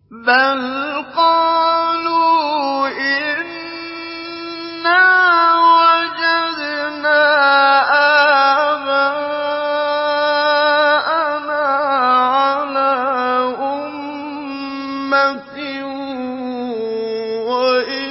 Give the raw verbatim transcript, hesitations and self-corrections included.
بَلْ قَالُوا إِنَّا وَجَدْنَا آبَاءَنَا عَلَىٰ أُمَّةٍ وَإِنَّا